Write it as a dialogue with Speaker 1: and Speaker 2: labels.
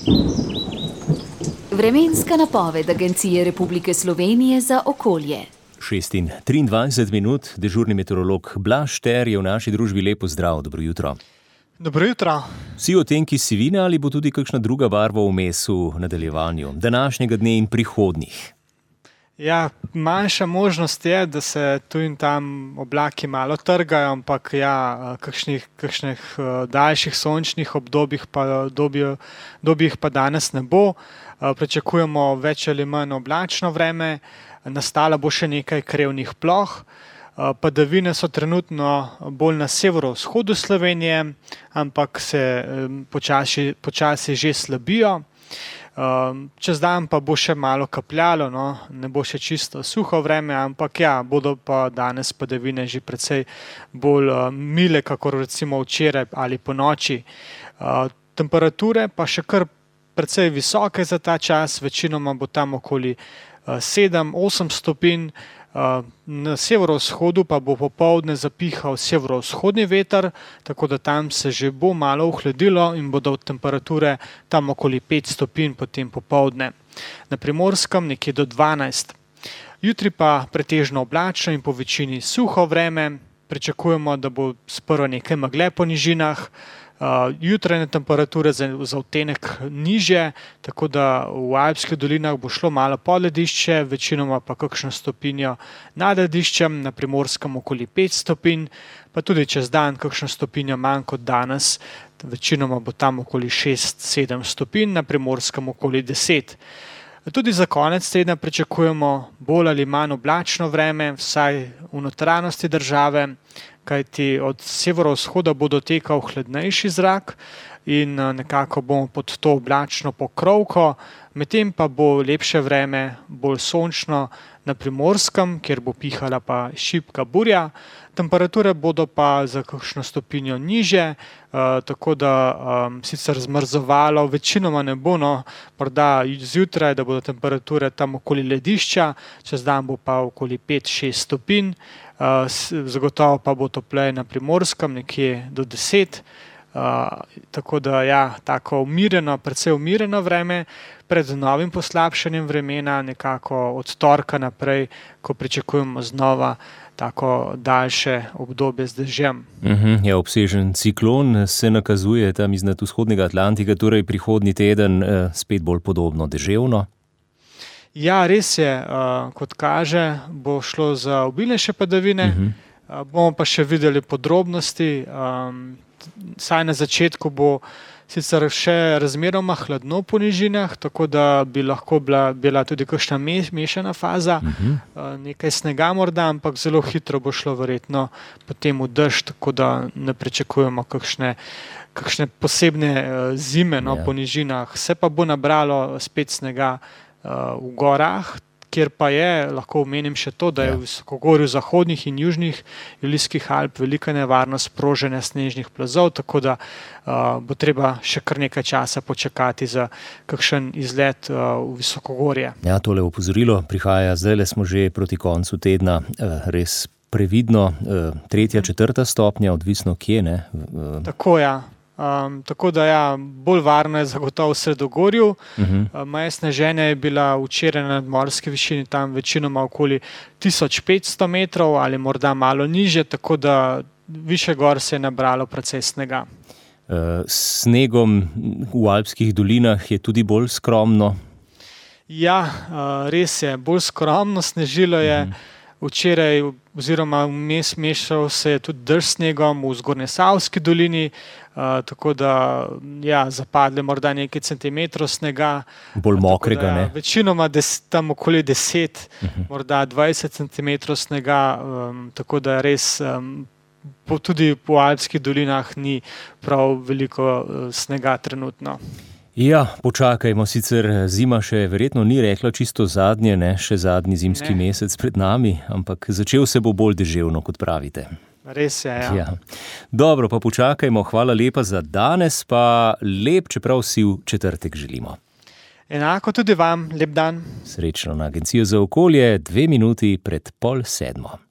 Speaker 1: Vremenska napoved Agencije Republike Slovenije za okolje.
Speaker 2: 6:23, dežurni meteorolog Blaž Šter je v naši družbi. Lepo zdrav, dobro jutro.
Speaker 3: Dobro jutro.
Speaker 2: Vsi odtenki sivine ali bo tudi kakšna druga barva vmes v nadaljevanju današnjega dne in prihodnjih?
Speaker 3: Ja, manjša možnost je, da se tu in tam oblaki malo trgajo, ampak ja, kakšnih daljših sončnih obdobjih pa danes ne bo. Pričakujemo več ali manj oblačno vreme, nastalo bo še nekaj krevnih ploh. Padavine so trenutno bolj na severovzhodu Slovenije, ampak se počasi že slabijo. Čez dan pa bo še malo kapljalo, ne bo še čisto suho vreme, ampak ja, bodo pa danes padavine že precej bolj mile, kakor recimo včeraj ali ponoči. Temperature pa še kar precej visoke za ta čas, večinoma bo tam okoli 7-8 stopinj. Na severovzhodu pa bo popoldne zapihal severovzhodni veter, tako da tam se že bo malo ohladilo in bodo temperature tam okoli 5 stopinj potem popoldne. Na Primorskem nekje do 12. Jutri pa pretežno oblačno in po večini suho vreme. Pričakujemo, da bo sprva nekaj megle po nižinah. Jutranje temperature za odtenek nižje, tako da v Alpskih dolinah bo šlo malo pod ledišče, večinoma pa kakšno stopinjo nad lediščem, na Primorskem okoli 5 stopinj, pa tudi čez dan kakšno stopinjo manj kot danes, večinoma bo tam okoli 6-7 stopinj, na Primorskem okoli 10. Tudi za konec tedna pričakujemo bolj ali manj oblačno vreme, vsaj v notranjosti države, kajti od severovzhoda bo dotekal hladnejši zrak in nekako bomo pod to oblačno pokrovko, medtem pa bo lepše vreme, bolj sončno na Primorskem, kjer bo pihala pa šibka burja. Temperature bodo pa za kakšno stopinjo nižje, tako da sicer zmrzovalo večinoma ne bo, morda zjutraj, da bodo temperature tam okoli ledišča, čez dan bo pa okoli 5-6 stopinj, zagotovo pa bo topleje na Primorskem, nekje do 10. Tako da ja, tako umirjeno, precej umirjeno vreme pred novim poslabšanjem vremena, nekako od torka naprej, ko pričakujemo znova tako daljše obdobje z dežjem.
Speaker 2: Ja, obsežen ciklon se nakazuje tam iznad vzhodnega Atlantika, torej prihodnji teden spet bolj podobno deževno.
Speaker 3: Ja, res je, kot kaže, bo šlo za obilnejše padavine, bomo pa še videli podrobnosti. Saj na začetku bo sicer še razmeroma hladno po nižinah, tako da bi lahko bila tudi kakšna mešana faza, nekaj snega morda, ampak zelo hitro bo šlo verjetno potem v dež, tako da ne pričakujemo kakšne posebne zime po nižinah. Se pa bo nabralo spet snega v gorah, kjer pa je, lahko omenim še to, da je v visokogorju zahodnih in južnih Julijskih Alp velika nevarnost proženja snežnih plazov, tako da bo treba še kar nekaj časa počakati za kakšen izlet v visokogorje.
Speaker 2: Ja, tole opozorilo prihaja, zdajle smo že proti koncu tedna, res previdno, 3., 4. stopnja, odvisno kje, ne?
Speaker 3: Tako, ja. Tako da ja, bolj varno je zagotovo v Sredogorju. Meja sneženja je bila včeraj na nadmorski višini tam večinoma okoli 1500 metrov ali morda malo nižje, tako da više gor se je nabralo precej snega.
Speaker 2: S snegom v Alpskih dolinah je tudi bolj skromno?
Speaker 3: Ja, res je, bolj skromno, snežilo je. Včeraj oziroma vmes mešal se je tudi dež snegom v Zgornjesavski dolini, tako da ja, zapadle morda nekaj centimetrov snega.
Speaker 2: Bolj mokrega, ne?
Speaker 3: Večinoma tam okoli 10, morda 20 centimetrov snega, tako da res tudi po Alpskih dolinah ni prav veliko snega trenutno.
Speaker 2: Ja, počakajmo, sicer zima še verjetno ni rekla čisto zadnje, ne, še zadnji zimski mesec pred nami, ampak začel se bo bolj deževno, kot pravite.
Speaker 3: Res je, ja.
Speaker 2: Dobro, pa počakajmo, hvala lepa za danes, pa lep, čeprav siv četrtek želimo.
Speaker 3: Enako tudi vam, lep dan.
Speaker 2: Srečno na Agencijo za okolje, 2 minuti pred 6:30.